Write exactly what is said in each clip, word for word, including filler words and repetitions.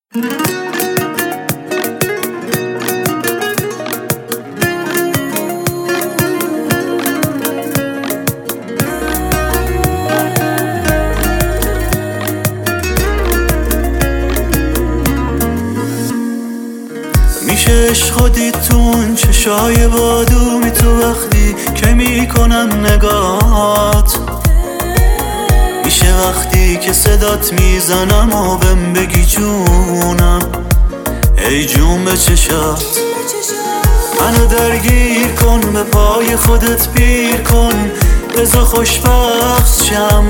میشه عشق دید تو اون چشای بادومی، تو وقتی که میکنم نگات. میشه وقتی که صدات میزنم و بهم بگی جونم، ای جون به چشات. منو درگیر کن، به پای خودت پیر کن، بذار خوشبخت شم.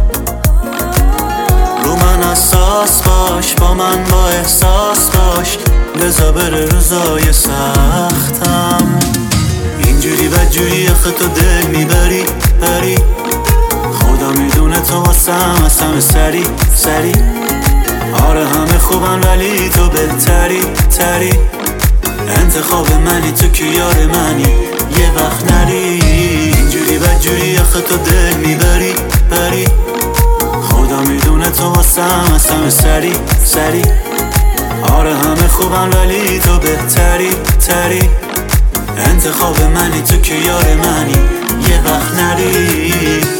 رو من اساس باش، با من با احساس باش، بذار بره روزای سختم. اینجوری بدجوری آخه تو دل میبری بری، خدا میدونه تو واسم هستم سری سری. آره همه خوبن ولی تو بهتری تری، انتخاب منی تو که یار منی یه وقت نری. اینجوری بدجوری آخه تو دل میبری بری، خدا میدونه تو واسم هستم سری سری. آره همه خوبن ولی تو بهتری تری، انتخاب منی تو که یار منی یه وقت نری.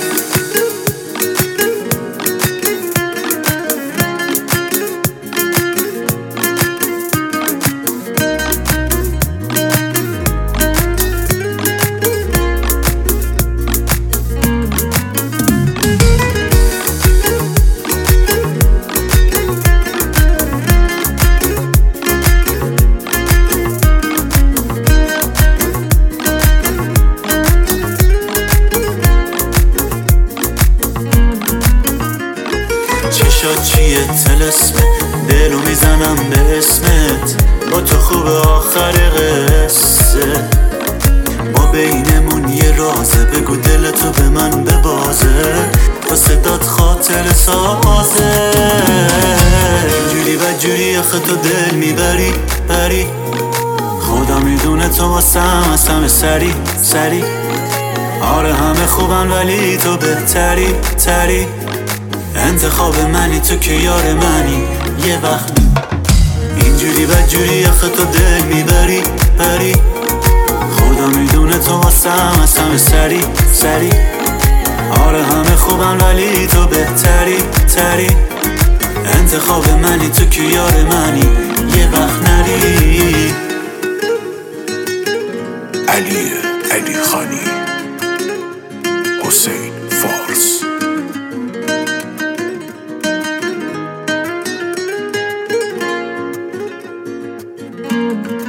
چشات چیه تلسمه، دلو میزنم به اسمت، با تو خوبه آخر قصه. ما بینمون یه رازه، بگو دلتو به من ببازه، با صدات خاطر سازه. اینجوری بدجوری آخه تو دل میبری بری، خدا میدونه تو واسم هستم سری سری. آره همه خوبن ولی تو بهتری تری، انتخاب منی تو که یار منی یه وقت. اینجوری بدجوری آخه تو دل میبری بری، خدا میدونه تو واسم هستم سری سری. آره همه خوبن ولی تو بهتری تری، انتخاب منی تو که یار منی یه وقت نری. علی علی خانی، حسین فارس. thank you